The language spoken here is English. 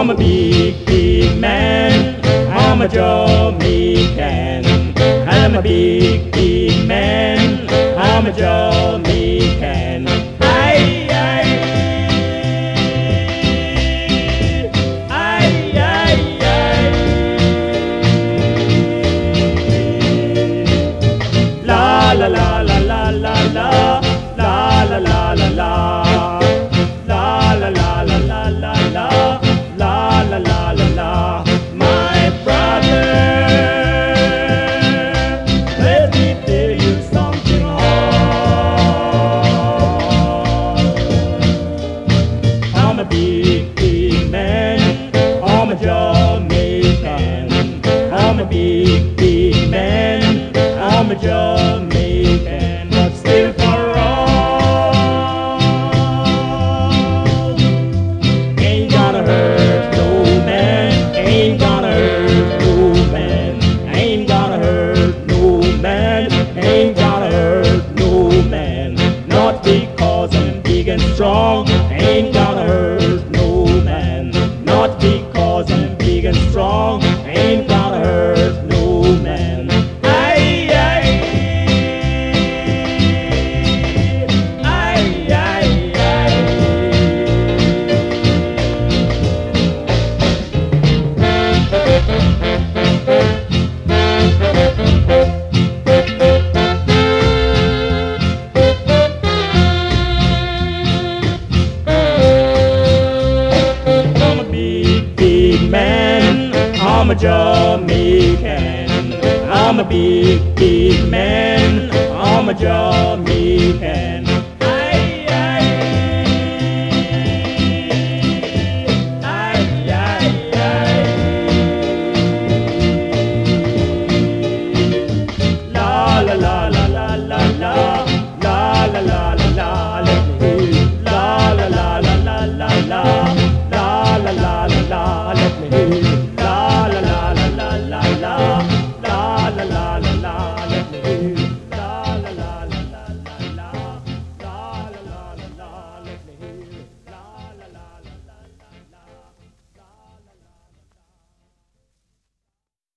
I'm a big, big man. I'm a Jamaican. I'm a big, big man. I'm a Jamaican. Aye, aye. Aye, aye, aye. La la la la la la la. La la la la la. La la la la la la la. La la la la la. My brother, let me tell you something hard. I'm a big, big man. I'm a Jamaican. I'm a big, big man. I'm a Jamaican, but still for all. Ain't gonna hurt no man. Ain't gonna hurt no man. Ain't gonna hurt no man. Ain't gonna hurt no man. Not because I'm big and strong. Ain't gonna hurt no man. Not because I'm big and strong. Ain't gonna hurt no man. Aye, aye. Aye, aye, aye. I'm a big, big man. I'm a Jamaican. I'm a big, big man. I'm a Jamaican.